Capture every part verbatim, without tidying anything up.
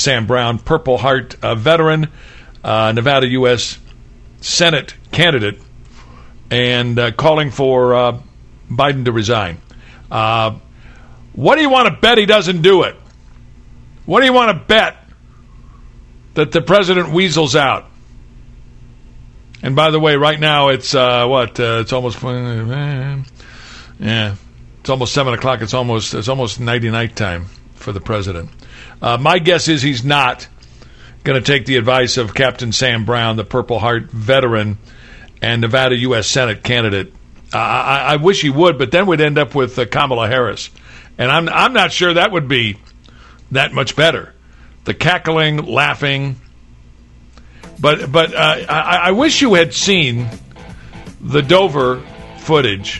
Sam Brown, Purple Heart uh, veteran, uh, Nevada U S Senate candidate, and uh, calling for uh, Biden to resign. Uh, what do you want to bet he doesn't do it? What do you want to bet that the president weasels out? And by the way, right now it's uh, what? Uh, it's almost uh, yeah, it's almost seven o'clock. It's almost it's almost nighty night time for the president. Uh, my guess is he's not going to take the advice of Captain Sam Brown, the Purple Heart veteran and Nevada U S Senate candidate. Uh, I, I wish he would, but then we'd end up with uh, Kamala Harris, and I'm I'm not sure that would be that much better. The cackling, laughing. But but uh, I, I wish you had seen the Dover footage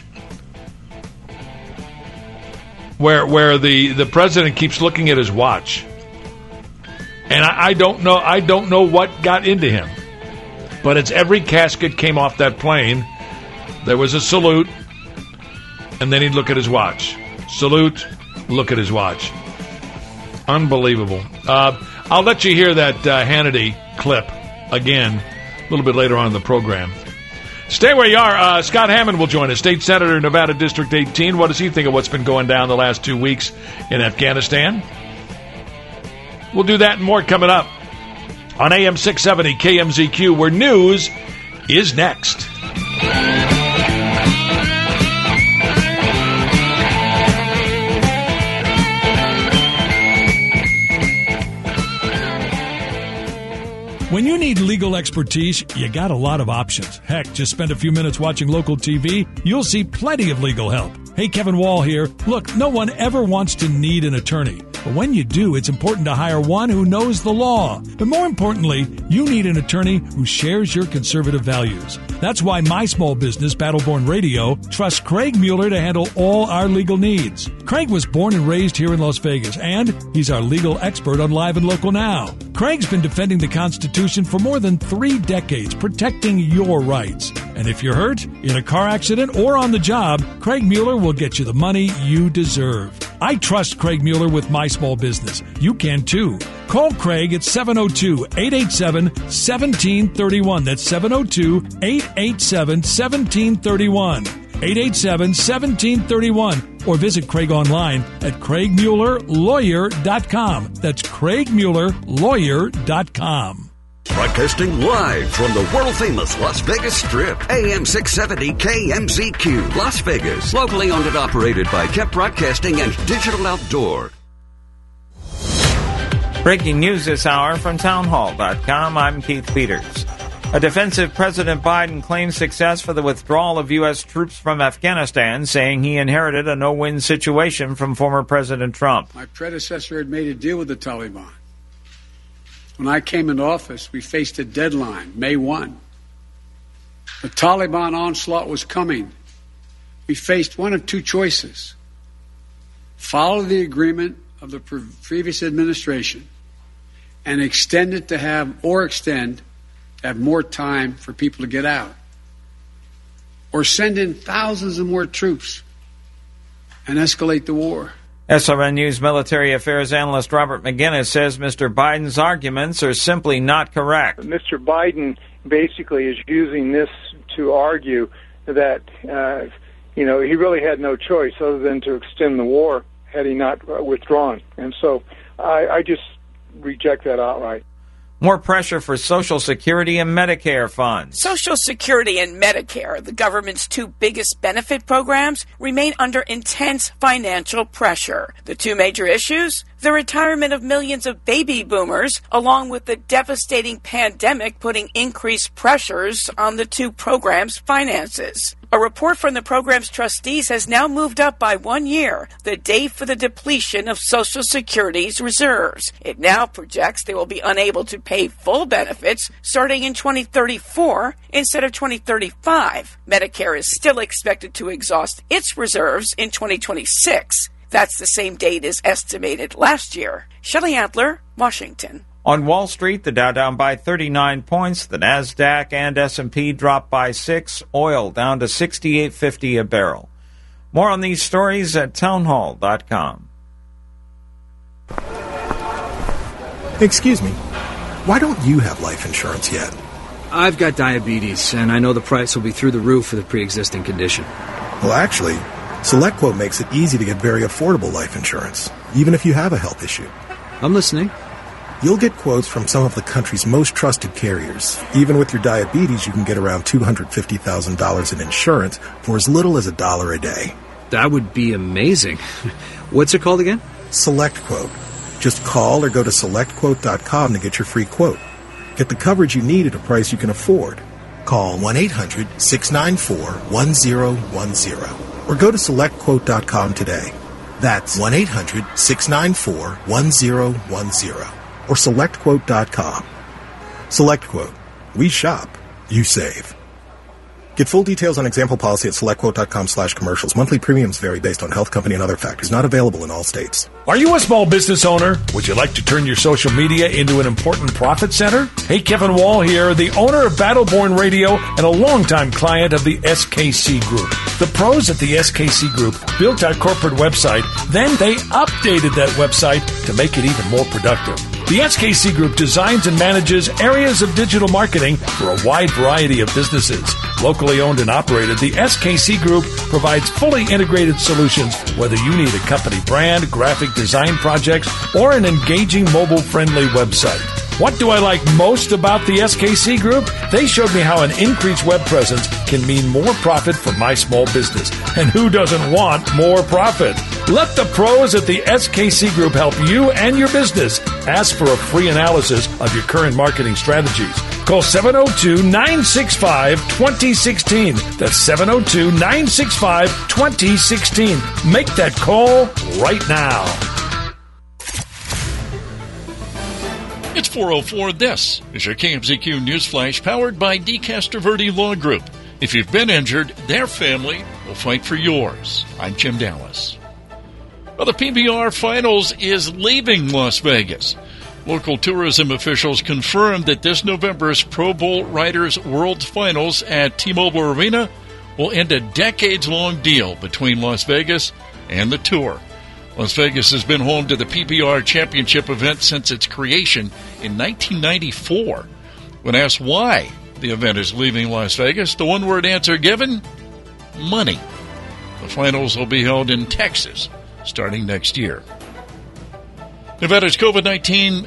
where where the, the president keeps looking at his watch, and I, I don't know I don't know what got into him. But it's every casket came off that plane, there was a salute, and then he'd look at his watch. Salute, look at his watch. Unbelievable. Uh, I'll let you hear that uh, Hannity clip again a little bit later on in the program. Stay where you are. Uh, Scott Hammond will join us, State Senator, Nevada District eighteen. What does he think of what's been going down the last two weeks in Afghanistan? We'll do that and more coming up on A M six seventy K M Z Q, where news is next. When you need legal expertise, you got a lot of options. Heck, just spend a few minutes watching local T V. You'll see plenty of legal help. Hey, Kevin Wall here. Look, no one ever wants to need an attorney. But when you do, it's important to hire one who knows the law. But more importantly, you need an attorney who shares your conservative values. That's why my small business, Battleborn Radio, trusts Craig Mueller to handle all our legal needs. Craig was born and raised here in Las Vegas, and he's our legal expert on Live and Local Now. Craig's been defending the Constitution for more than three decades, protecting your rights. And if you're hurt, in a car accident, or on the job, Craig Mueller will get you the money you deserve. I trust Craig Mueller with my small business. You can too. Call Craig at seven oh two, eight eight seven, one seven three one. That's seven oh two, eight eight seven, one seven three one. eight eight seven, one seven three one. Or visit Craig online at craig mueller lawyer dot com. That's craig mueller lawyer dot com. Broadcasting live from the world-famous Las Vegas Strip. A M six seventy K M Z Q, Las Vegas. Locally owned and operated by Kept Broadcasting and Digital Outdoor. Breaking news this hour from townhall dot com. I'm Keith Peters. A defensive President Biden claims success for the withdrawal of U S troops from Afghanistan, saying he inherited a no-win situation from former President Trump. My predecessor had made a deal with the Taliban. When I came into office, we faced a deadline, May first. The Taliban onslaught was coming. We faced one of two choices. Follow the agreement of the pre- previous administration and extend it to have, or extend, to have more time for people to get out. Or send in thousands of more troops and escalate the war. S R N News military affairs analyst Robert McGinnis says Mister Biden's arguments are simply not correct. Mister Biden basically is using this to argue that, uh, you know, he really had no choice other than to extend the war had he not uh, withdrawn. And so I, I just reject that outright. More pressure for Social Security and Medicare funds. Social Security and Medicare, the government's two biggest benefit programs, remain under intense financial pressure. The two major issues? The retirement of millions of baby boomers, along with the devastating pandemic putting increased pressures on the two programs' finances. A report from the program's trustees has now moved up by one year the date for the depletion of Social Security's reserves. It now projects they will be unable to pay full benefits starting in twenty thirty-four instead of twenty thirty-five. Medicare is still expected to exhaust its reserves in twenty twenty-six. That's the same date as estimated last year. Shelley Adler, Washington. On Wall Street, the Dow down by thirty-nine points. The NASDAQ and S and P dropped by six. Oil down to sixty-eight fifty a barrel. More on these stories at townhall dot com. Excuse me, why don't you have life insurance yet? I've got diabetes, and I know the price will be through the roof for the pre-existing condition. Well, actually, SelectQuote makes it easy to get very affordable life insurance, even if you have a health issue. I'm listening. You'll get quotes from some of the country's most trusted carriers. Even with your diabetes, you can get around two hundred fifty thousand dollars in insurance for as little as a dollar a day. That would be amazing. What's it called again? SelectQuote. Just call or go to select quote dot com to get your free quote. Get the coverage you need at a price you can afford. Call one eight hundred six nine four one zero one zero or go to select quote dot com today. That's one eight hundred six nine four one zero one zero or select quote dot com. SelectQuote. We shop. You save. Get full details on example policy at select quote dot com slash commercials. Monthly premiums vary based on health company and other factors. Not available in all states. Are you a small business owner? Would you like to turn your social media into an important profit center? Hey, Kevin Wall here, the owner of Battleborn Radio and a longtime client of the S K C Group. The pros at the S K C Group built our corporate website, then they updated that website to make it even more productive. The S K C Group designs and manages areas of digital marketing for a wide variety of businesses. Locally owned and operated, the S K C Group provides fully integrated solutions, whether you need a company brand, graphic design projects, or an engaging mobile-friendly website. What do I like most about the S K C Group? They showed me how an increased web presence can mean more profit for my small business. And who doesn't want more profit? Let the pros at the S K C Group help you and your business. Ask for a free analysis of your current marketing strategies. Call seven oh two, nine six five, two oh one six. That's seven oh two, nine six five, two oh one six. Make that call right now. It's four oh four. This is your K M Z Q News Flash powered by De Castroverde Law Group. If you've been injured, their family will fight for yours. I'm Jim Dallas. Well, the P B R Finals is leaving Las Vegas. Local tourism officials confirmed that this November's Pro Bowl Riders World Finals at T-Mobile Arena will end a decades-long deal between Las Vegas and the tour. Las Vegas has been home to the P B R Championship event since its creation in nineteen ninety-four. When asked why the event is leaving Las Vegas, the one-word answer given, money. The finals will be held in Texas starting next year. Nevada's COVID nineteen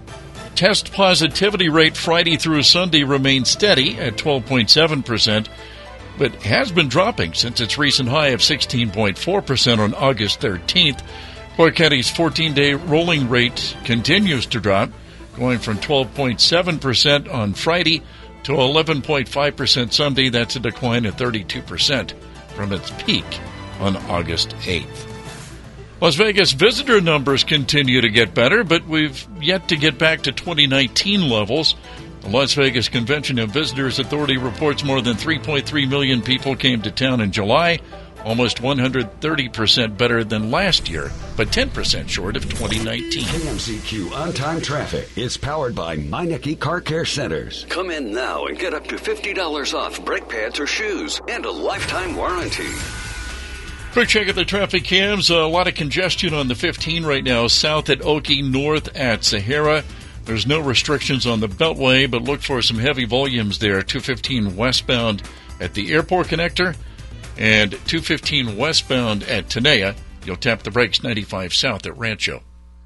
test positivity rate Friday through Sunday remains steady at twelve point seven percent, but has been dropping since its recent high of sixteen point four percent on August thirteenth. Clark County's fourteen-day rolling rate continues to drop, going from twelve point seven percent on Friday to eleven point five percent Sunday. That's a decline of thirty-two percent from its peak on August eighth. Las Vegas visitor numbers continue to get better, but we've yet to get back to twenty nineteen levels. The Las Vegas Convention and Visitors Authority reports more than three point three million people came to town in July, almost one hundred thirty percent better than last year, but ten percent short of twenty nineteen. K M Z Q On-Time Traffic is powered by Meineke Car Care Centers. Come in now and get up to fifty dollars off brake pads or shoes and a lifetime warranty. Quick check of the traffic cams. A lot of congestion on the fifteen right now, south at Oakey, north at Sahara. There's no restrictions on the Beltway, but look for some heavy volumes there. two fifteen westbound at the airport connector and two fifteen westbound at Tenaya. You'll tap the brakes ninety-five south at Rancho.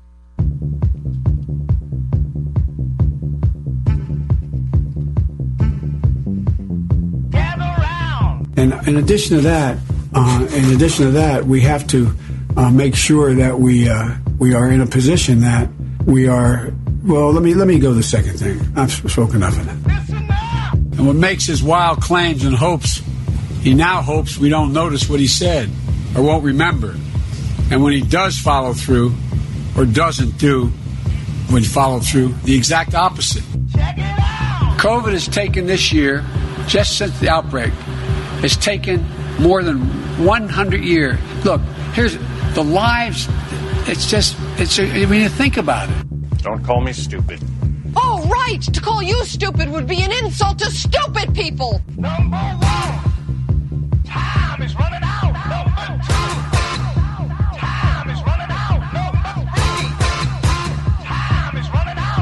And in addition to that, uh, in addition to that, we have to uh, make sure that we uh, we are in a position that we are. Well, let me let me go to the second thing. I've spoken enough of that. And what makes his wild claims and hopes, he now hopes we don't notice what he said or won't remember. And when he does follow through or doesn't do when follow through, the exact opposite. Check it out. COVID has taken this year, just since the outbreak, has taken more than one hundred years. Look, here's the lives. It's just, it's. I mean, think about it. Don't call me stupid. Oh, right. To call you stupid would be an insult to stupid people. Number one, time is running out. Number two, time is running out. Number three, time is running out.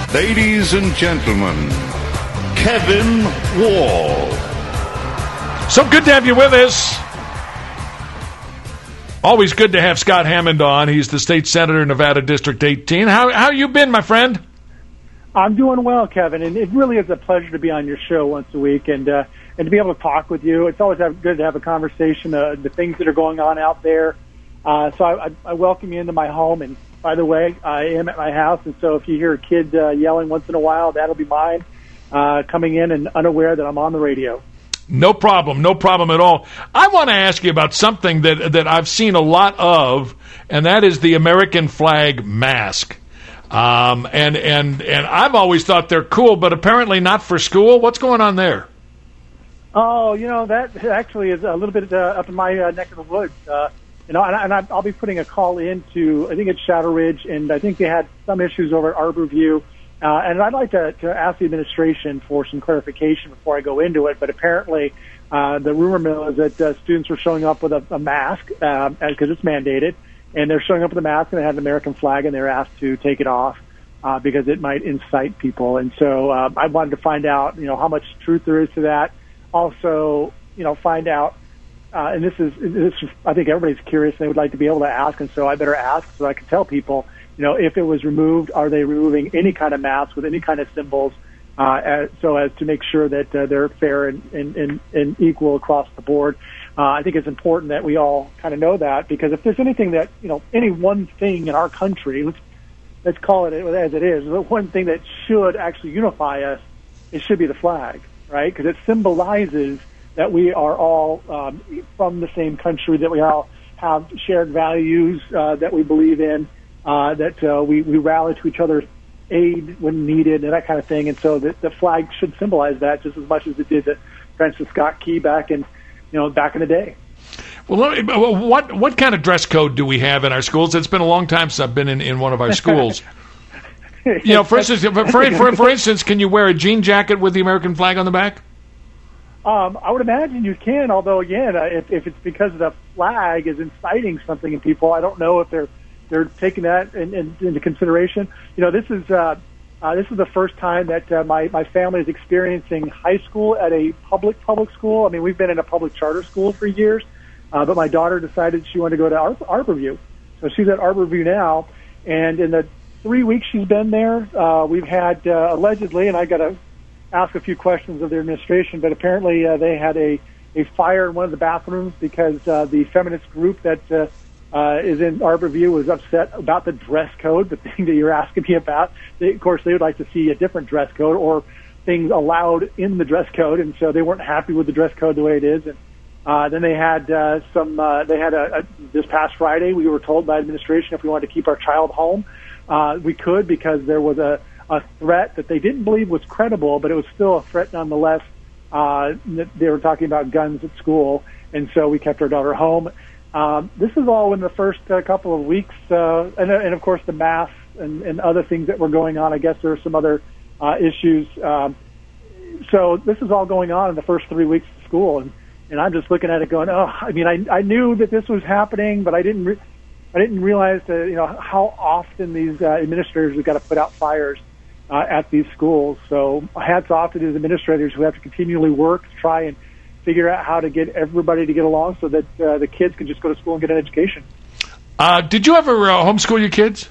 Ladies and gentlemen, Kevin Wall. So good to have you with us. Always good to have Scott Hammond on. He's the state senator, Nevada District eighteen. How how you been, my friend? I'm doing well, Kevin, and it really is a pleasure to be on your show once a week and uh, and to be able to talk with you. It's always have, good to have a conversation, uh, the things that are going on out there. Uh, so I, I welcome you into my home. And by the way, I am at my house, and so if you hear a kid uh, yelling once in a while, that'll be mine uh, coming in and unaware that I'm on the radio. No problem, no problem at all. I want to ask you about something that that I've seen a lot of, and that is the American flag mask. Um, and and and I've always thought they're cool, but apparently not for school. What's going on there? Oh, you know, that actually is a little bit uh, up in my uh, neck of the woods. Uh, you know, and, I, and I, I'll be putting a call into, I think it's Shadow Ridge, and I think they had some issues over at Arborview. Uh, and I'd like to, to ask the administration for some clarification before I go into it. But apparently, uh, the rumor mill is that uh, students were showing up with a, a mask because uh, it's mandated, and they're showing up with a mask and they had an American flag, and they're asked to take it off uh, because it might incite people. And so uh, I wanted to find out, you know, how much truth there is to that. Also, you know, find out. Uh, and this is, this is, I think everybody's curious and they would like to be able to ask, and so I better ask so I can tell people. You know, if it was removed, are they removing any kind of mask with any kind of symbols uh, as, so as to make sure that uh, they're fair and, and, and, and equal across the board? Uh, I think it's important that we all kind of know that, because if there's anything that, you know, any one thing in our country, let's, let's call it as it is, the one thing that should actually unify us, it should be the flag, right? Because it symbolizes that we are all um, from the same country, that we all have shared values uh, that we believe in. Uh, that uh, we, we rally to each other's aid when needed and that kind of thing. And so the, the flag should symbolize that just as much as it did to Francis Scott Key back in, you know, back in the day. Well, let me, what what kind of dress code do we have in our schools? It's been a long time since I've been in, in one of our schools. You know, for instance, for, for, for instance, can you wear a jean jacket with the American flag on the back? Um, I would imagine you can, although, again, uh, if, if it's because the flag is inciting something in people, I don't know if they're They're taking that in, in, into consideration. You know, this is uh, uh, this is the first time that uh, my my family is experiencing high school at a public public school. I mean, we've been in a public charter school for years, uh, but my daughter decided she wanted to go to Ar- Arborview, so she's at Arborview now. And in the three weeks she's been there, uh, we've had uh, allegedly, and I got to ask a few questions of the administration, but apparently uh, they had a a fire in one of the bathrooms because uh, the feminist group that uh, Uh, is in Arborview was upset about the dress code, the thing that you're asking me about. They, of course, they would like to see a different dress code or things allowed in the dress code, and so they weren't happy with the dress code the way it is. And uh, then they had uh, some. Uh, they had a, a this past Friday. We were told by administration if we wanted to keep our child home, uh, we could, because there was a, a threat that they didn't believe was credible, but it was still a threat nonetheless. Uh, they were talking about guns at school, and so we kept our daughter home. Um, this is all in the first uh, couple of weeks, uh, and, and of course the masks and, and other things that were going on. I guess there are some other uh, issues. Um, so this is all going on in the first three weeks of school, and, and I'm just looking at it going, oh, I mean, I, I knew that this was happening, but I didn't, re- I didn't realize that, you know, how often these uh, administrators have got to put out fires uh, at these schools. So hats off to these administrators who have to continually work to try and figure out how to get everybody to get along so that uh, the kids can just go to school and get an education. Uh, did you ever uh, homeschool your kids?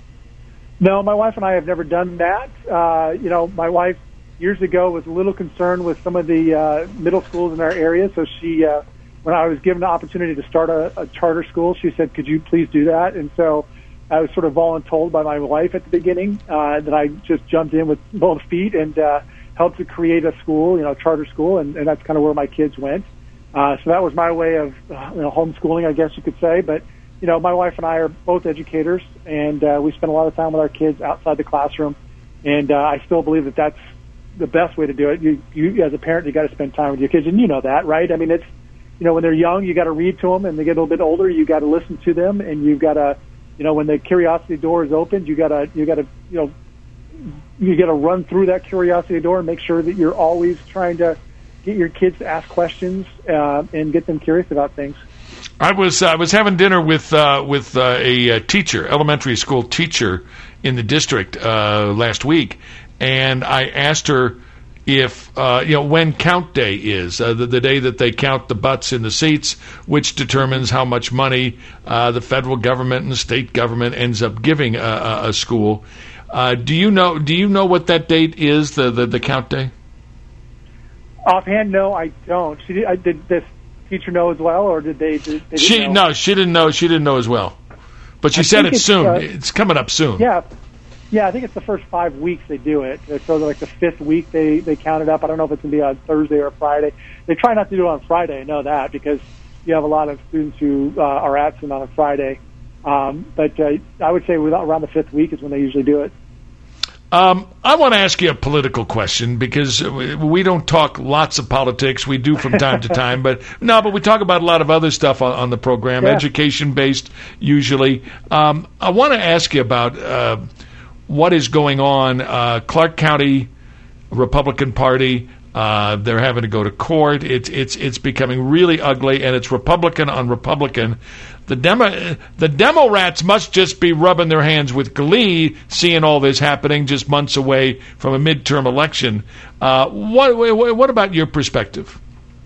No, my wife and I have never done that. Uh, you know, my wife years ago was a little concerned with some of the uh, middle schools in our area, so she, uh, when I was given the opportunity to start a, a charter school, she said, could you please do that? And so I was sort of voluntold by my wife at the beginning uh, that I just jumped in with both feet and uh, helped to create a school, you know, charter school, and, and that's kind of where my kids went. Uh, so that was my way of, uh, you know, homeschooling, I guess you could say. But, you know, my wife and I are both educators, and uh, we spend a lot of time with our kids outside the classroom. And uh, I still believe that that's the best way to do it. You, you as a parent, you got to spend time with your kids, and you know that, right? I mean, it's, you know, when they're young, you got to read to them, and they get a little bit older, you got to listen to them, and you've got to, you know, when the curiosity door is opened, you got to, you got to, you know, you got to run through that curiosity door and make sure that you're always trying to get your kids to ask questions uh, and get them curious about things. I was I was having dinner with uh, with uh, a, a teacher, elementary school teacher in the district uh, last week, and I asked her if uh, you know when count day is, uh, the, the day that they count the butts in the seats, which determines how much money uh, the federal government and the state government ends up giving a, a, a school. Uh, do you know? Do you know what that date is? The the, the count day. Offhand, no, I don't. She did, I, did this teacher know as well, or did they? Did, they she know? no, she didn't know. She didn't know as well, but she I said think it's it's, soon. uh, It's coming up soon. Yeah, yeah. I think it's the first five weeks they do it. So like the fifth week they they count it up. I don't know if it's gonna be on Thursday or Friday. They try not to do it on Friday. I know that because you have a lot of students who uh, are absent on a Friday. Um, but uh, I would say around the fifth week is when they usually do it. Um, I want to ask you a political question because we don't talk lots of politics. We do from time to time, but no, but we talk about a lot of other stuff on, on the program, Yeah. education-based usually. Um, I want to ask you about uh, what is going on. Uh, Clark County Republican Party, uh, they're having to go to court. It's it's it's becoming really ugly, and it's Republican on Republican. The demo, the demo rats must just be rubbing their hands with glee, seeing all this happening just months away from a midterm election. Uh, what, what what about your perspective?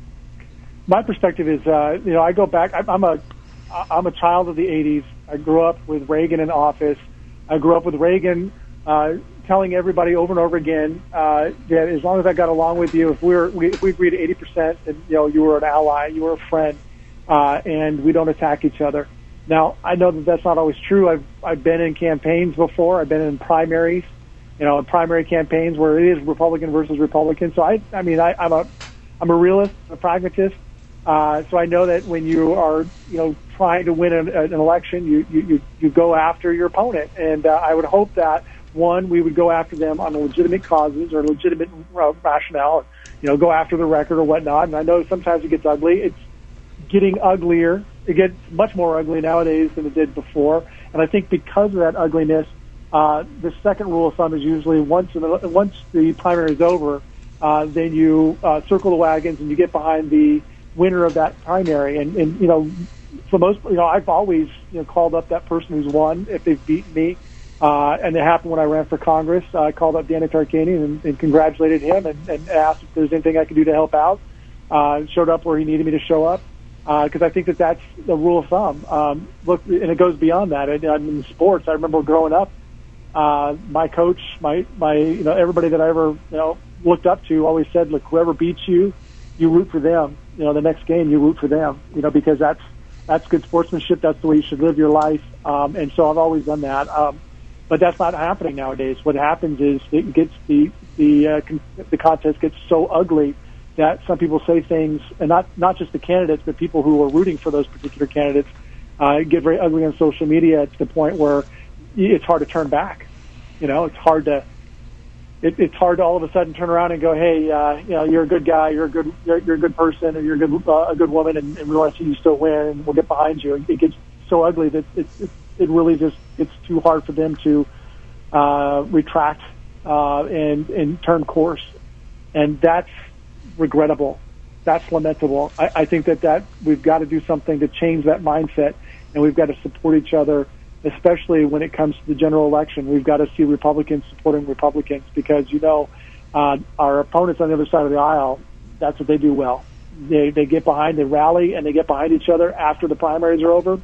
My perspective is, uh, you know, I go back. I'm a I'm a child of the eighties. I grew up with Reagan in office. I grew up with Reagan uh, telling everybody over and over again uh, that as long as I got along with you, if we were we, if we agreed to eighty percent, then you know you were an ally, you were a friend. Uh, and we don't attack each other. Now, I know that that's not always true. I've I've been in campaigns before. I've been in primaries, you know, in primary campaigns where it is Republican versus Republican. So I, I mean, I, I'm a, I'm a realist, a pragmatist. Uh, so I know that when you are, you know, trying to win an, an election, you, you, you, you go after your opponent. And uh, I would hope that one, we would go after them on legitimate causes or legitimate uh, rationale. You know, go after the record or whatnot. And I know sometimes it gets ugly. It's getting uglier. It gets much more ugly nowadays than it did before. And I think because of that ugliness, uh, the second rule of thumb is usually once the, once the primary is over, uh, then you uh, circle the wagons and you get behind the winner of that primary. And, and you know, for most, you know, I've always you know called up that person who's won if they've beaten me. Uh, and it happened when I ran for Congress. Uh, I called up Danny Tarkanian and, and congratulated him and, and asked if there's anything I could do to help out. Uh, showed up where he needed me to show up. Because uh, I think that that's the rule of thumb. Um, look, and it goes beyond that. I, I'm in sports. I remember growing up, uh, my coach, my my you know everybody that I ever you know looked up to always said, "Look, whoever beats you, you root for them. You know, the next game you root for them. You know, because that's that's good sportsmanship. That's the way you should live your life." Um, and so I've always done that. Um, but that's not happening nowadays. What happens is it gets the the uh, con- the contest gets so ugly that some people say things, and not not just the candidates, but people who are rooting for those particular candidates uh, get very ugly on social media to the point where it's hard to turn back. You know, it's hard to it, it's hard to all of a sudden turn around and go, hey, uh, you know, you're a good guy, you're a good you're, you're a good person, or you're a good uh, a good woman, and, and we want to see you still win, and we'll get behind you. It gets so ugly that it it, it really just it's too hard for them to uh, retract uh, and and turn course, and that's regrettable. That's lamentable. I, I think that, that we've got to do something to change that mindset, and we've got to support each other, especially when it comes to the general election. We've got to see Republicans supporting Republicans because, you know, uh, our opponents on the other side of the aisle, that's what they do well. They they get behind, they rally, and they get behind each other after the primaries are over,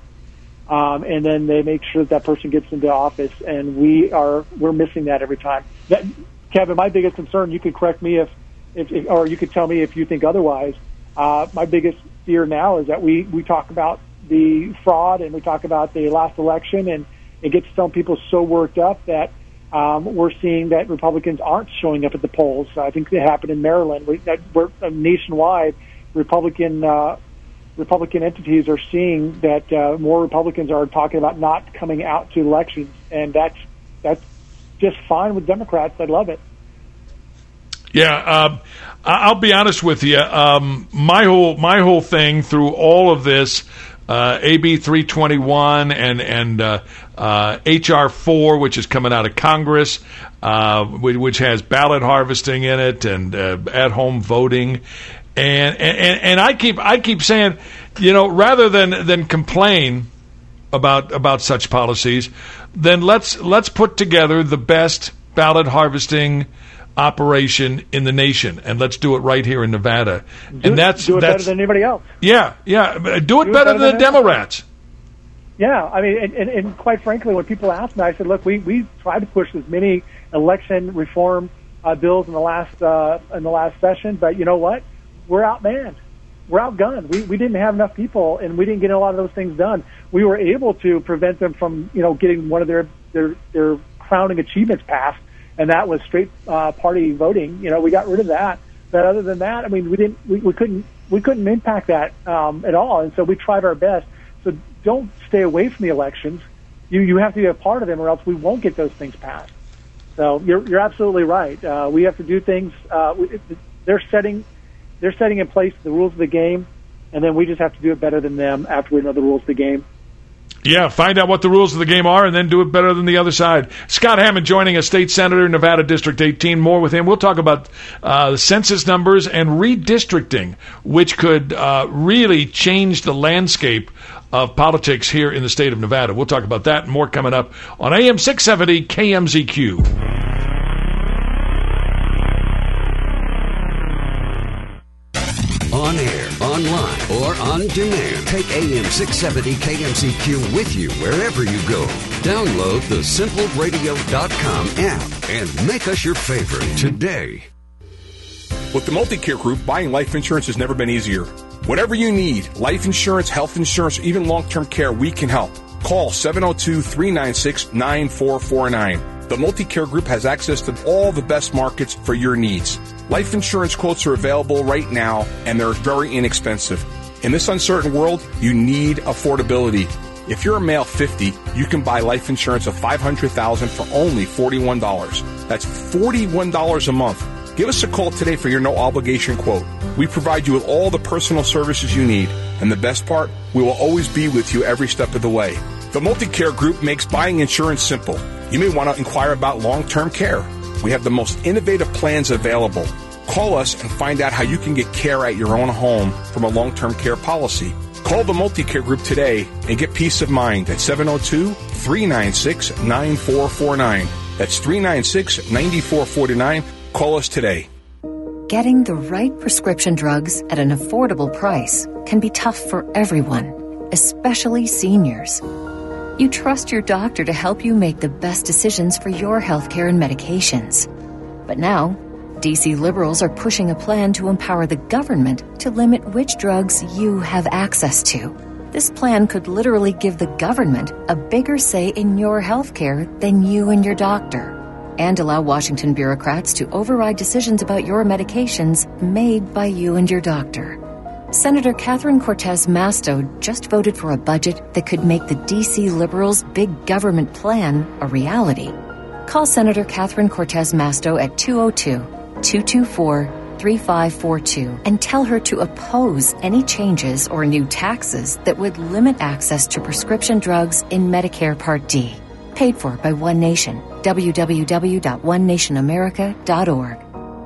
um, and then they make sure that that person gets into office, and we are we're missing that every time. That, Kevin, my biggest concern, you could correct me if If, if, or you could tell me if you think otherwise. Uh, my biggest fear now is that we, we talk about the fraud and we talk about the last election, and it gets some people so worked up that um, we're seeing that Republicans aren't showing up at the polls. I think it happened in Maryland. We, that we're, uh, nationwide, Republican uh, Republican entities are seeing that uh, more Republicans are talking about not coming out to elections, and that's that's just fine with Democrats. I love it. Yeah, um, I'll be honest with you. Um, my whole my whole thing through all of this, uh, A B three twenty-one and and uh, uh, H R four, which is coming out of Congress, uh, which has ballot harvesting in it and uh, at-home voting. And, and and I keep I keep saying, you know, rather than than complain about about such policies, then let's let's put together the best ballot harvesting operation in the nation, and let's do it right here in Nevada. Do, and that's do it that's, better than anybody else. Yeah, yeah. Do it, do it better, better than, than the Democrats. Yeah, I mean, and, and, and quite frankly, when people ask me, I said, look, we we tried to push as many election reform uh, bills in the last uh, in the last session, but you know what? We're outmanned. We're outgunned. We we didn't have enough people, and we didn't get a lot of those things done. We were able to prevent them from, you know, getting one of their their, their crowning achievements passed, and that was straight uh, party voting. You know, we got rid of that. But other than that, I mean, we didn't we, we couldn't we couldn't impact that um, at all, and so we tried our best. So don't stay away from the elections. You you have to be a part of them, or else we won't get those things passed. So you're you're absolutely right. Uh, we have to do things. Uh, we, they're setting. They're setting in place the rules of the game, and then we just have to do it better than them after we know the rules of the game. Yeah, find out what the rules of the game are and then do it better than the other side. Scott Hammond joining us, State Senator, Nevada District eighteen. More with him. We'll talk about uh, the census numbers and redistricting, which could uh, really change the landscape of politics here in the state of Nevada. We'll talk about that and more coming up on A M six seventy K M Z Q. On air, online, or on demand. Take A M six seventy K M Z Q with you wherever you go. Download the simple radio dot com app and make us your favorite today. With the Multicare Group, buying life insurance has never been easier. Whatever you need, life insurance, health insurance, or even long-term care, we can help. Call seven oh two, three nine six, nine four four nine. The Multicare Group has access to all the best markets for your needs. Life insurance quotes are available right now, and they're very inexpensive. In this uncertain world, you need affordability. If you're a male fifty, you can buy life insurance of five hundred thousand dollars for only forty-one dollars. That's forty-one dollars a month. Give us a call today for your no-obligation quote. We provide you with all the personal services you need, and the best part, we will always be with you every step of the way. The Multicare Group makes buying insurance simple. You may want to inquire about long-term care. We have the most innovative plans available. Call us and find out how you can get care at your own home from a long-term care policy. Call the Multicare Group today and get peace of mind at seven oh two, three nine six, nine four four nine. That's three nine six, nine four four nine. Call us today. Getting the right prescription drugs at an affordable price can be tough for everyone, especially seniors. You trust your doctor to help you make the best decisions for your healthcare and medications. But now, D C liberals are pushing a plan to empower the government to limit which drugs you have access to. This plan could literally give the government a bigger say in your healthcare than you and your doctor, and allow Washington bureaucrats to override decisions about your medications made by you and your doctor. Senator Catherine Cortez Masto just voted for a budget that could make the D C liberals' big government plan a reality. Call Senator Catherine Cortez Masto at two oh two, two two four, three five four two and tell her to oppose any changes or new taxes that would limit access to prescription drugs in Medicare Part D. Paid for by One Nation. w w w dot one nation america dot org.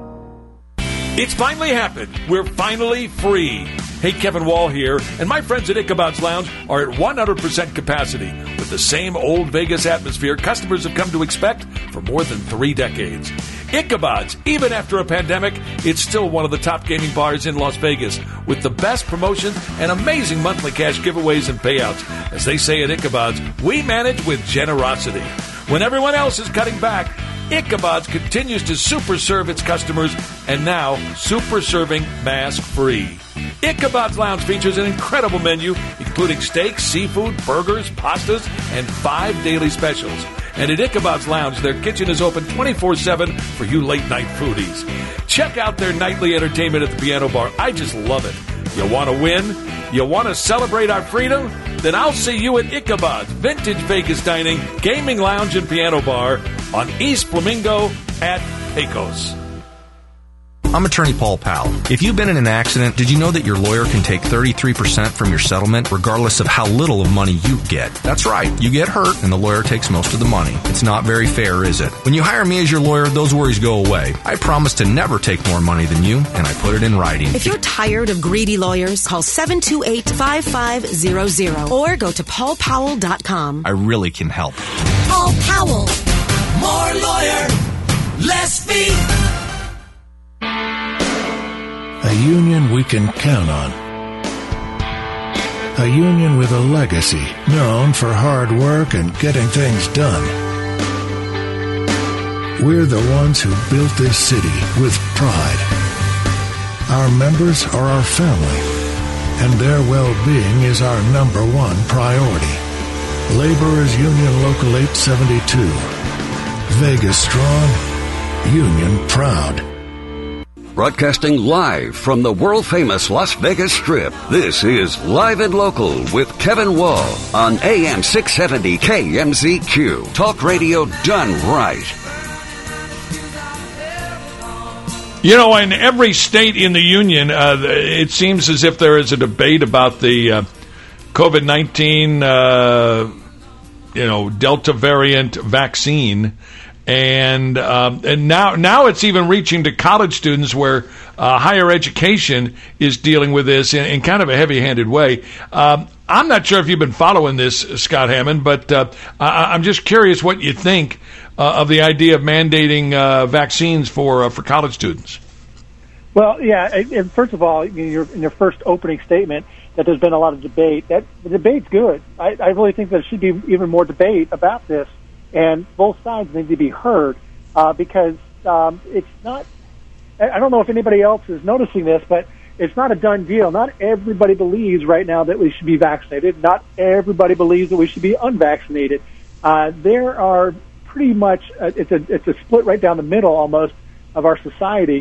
It's finally happened. We're finally free. Hey, Kevin Wall here, and my friends at Ichabod's Lounge are at one hundred percent capacity with the same old Vegas atmosphere customers have come to expect for more than three decades. Ichabod's, even after a pandemic, it's still one of the top gaming bars in Las Vegas with the best promotions and amazing monthly cash giveaways and payouts. As they say at Ichabod's, we manage with generosity. When everyone else is cutting back, Ichabod's continues to super serve its customers, and now super serving mask-free. Ichabod's Lounge features an incredible menu, including steaks, seafood, burgers, pastas, and five daily specials. And at Ichabod's Lounge, their kitchen is open twenty-four seven for you late-night foodies. Check out their nightly entertainment at the Piano Bar. I just love it. You want to win? You want to celebrate our freedom? Then I'll see you at Ichabod's Vintage Vegas Dining, Gaming Lounge, and Piano Bar on East Flamingo at Pecos. I'm attorney Paul Powell. If you've been in an accident, did you know that your lawyer can take thirty-three percent from your settlement regardless of how little of money you get? That's right. You get hurt and the lawyer takes most of the money. It's not very fair, is it? When you hire me as your lawyer, those worries go away. I promise to never take more money than you, and I put it in writing. If you're tired of greedy lawyers, call seven two eight, five five zero zero or go to paul powell dot com. I really can help. Paul Powell. More lawyer, less fee. A union we can count on. A union with a legacy known for hard work and getting things done. We're the ones who built this city with pride. Our members are our family, and their well-being is our number one priority. Laborers Union Local eight seventy-two. Vegas strong, union proud. Broadcasting live from the world-famous Las Vegas Strip, this is Live and Local with Kevin Wall on A M six seventy K M Z Q. Talk radio done right. You know, in every state in the union, uh, it seems as if there is a debate about the uh, COVID nineteen, uh, you know, Delta variant vaccine. And um, and now now it's even reaching to college students where uh, higher education is dealing with this in, in kind of a heavy-handed way. Um, I'm not sure if you've been following this, Scott Hammond, but uh, I, I'm just curious what you think uh, of the idea of mandating uh, vaccines for uh, for college students. Well, yeah. And first of all, in your, in your first opening statement, that there's been a lot of debate. That the debate's good. I, I really think there should be even more debate about this. And both sides need to be heard uh, because um, it's not, I don't know if anybody else is noticing this, but it's not a done deal. Not everybody believes right now that we should be vaccinated. Not everybody believes that we should be unvaccinated. Uh, there are pretty much, uh, it's, a, it's a split right down the middle almost of our society.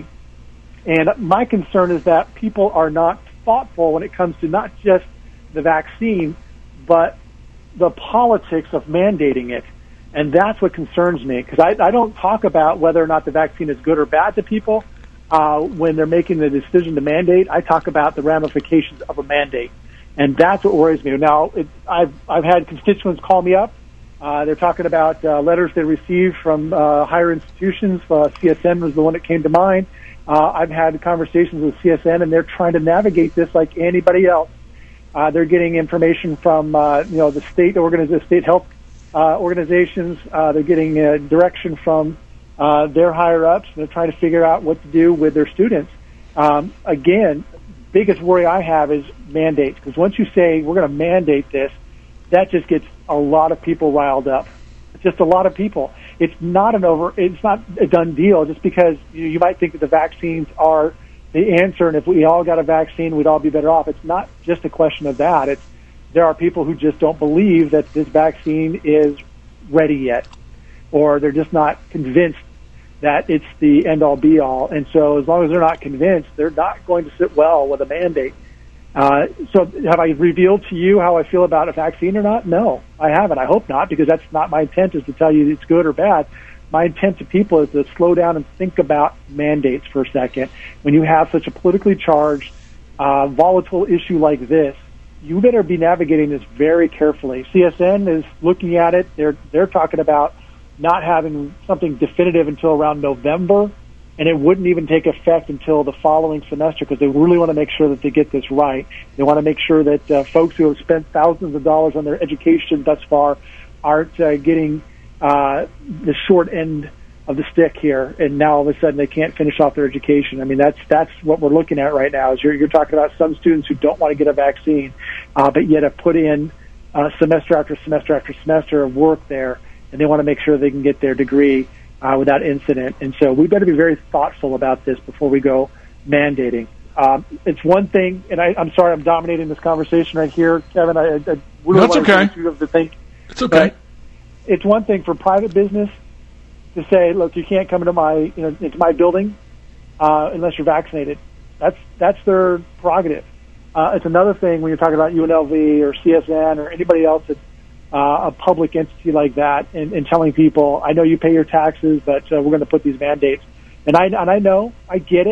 And my concern is that people are not thoughtful when it comes to not just the vaccine, but the politics of mandating it. And that's what concerns me, because I, I don't talk about whether or not the vaccine is good or bad to people uh, when they're making the decision to mandate. I talk about the ramifications of a mandate, and that's what worries me. Now, it, I've I've had constituents call me up. Uh, they're talking about uh, letters they received from uh, higher institutions. Uh, C S N was the one that came to mind. Uh, I've had conversations with C S N, and they're trying to navigate this like anybody else. Uh, they're getting information from uh, you know the state organization, state health. Uh, organizations, uh, they're getting uh, direction from uh, their higher-ups, and they're trying to figure out what to do with their students. Um, again, biggest worry I have is mandates, because once you say we're going to mandate this, that just gets a lot of people riled up. It's just a lot of people. It's not an over. It's not a done deal. Just because you, you might think that the vaccines are the answer, and if we all got a vaccine, we'd all be better off. It's not just a question of that. It's there are people who just don't believe that this vaccine is ready yet, or they're just not convinced that it's the end-all, be-all. And so as long as they're not convinced, they're not going to sit well with a mandate. Uh, so have I revealed to you how I feel about a vaccine or not? No, I haven't. I hope not, because that's not my intent, is to tell you it's good or bad. My intent to people is to slow down and think about mandates for a second. When you have such a politically charged, uh, volatile issue like this, you better be navigating this very carefully. C S N is looking at it. They're they're talking about not having something definitive until around November, and it wouldn't even take effect until the following semester, because they really want to make sure that they get this right. They want to make sure that uh, folks who have spent thousands of dollars on their education thus far aren't uh, getting uh, the short end of the stick here, and now all of a sudden they can't finish off their education. I mean, that's that's what we're looking at right now. Is you're, you're talking about some students who don't want to get a vaccine, uh, but yet have put in uh, semester after semester after semester of work there, and they want to make sure they can get their degree uh, without incident. And so we better be very thoughtful about this before we go mandating. Um, it's one thing, and I, I'm sorry I'm dominating this conversation right here, Kevin. I, I really That's want okay. you to think. It's okay. It's one thing for private business to say, look, you can't come into my, you know, into my building uh, unless you're vaccinated. That's that's their prerogative. Uh, it's another thing when you're talking about U N L V or C S N or anybody else that's uh, a public entity like that, and, and telling people, I know you pay your taxes, but uh, we're going to put these mandates. And I and I know, I get it.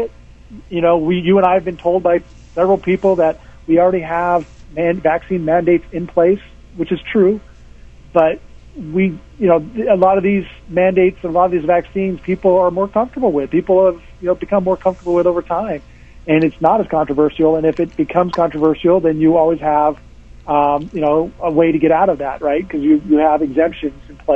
you know, we, you and I have been told by several people that we already have man, vaccine mandates in place, which is true. But we, you know, a lot of these mandates and a lot of these vaccines, people are more comfortable with. People have, you know, become more comfortable with over time, and it's not as controversial. And if it becomes controversial, then you always have, um, you know, a way to get out of that, right? Because you you have exemptions in place.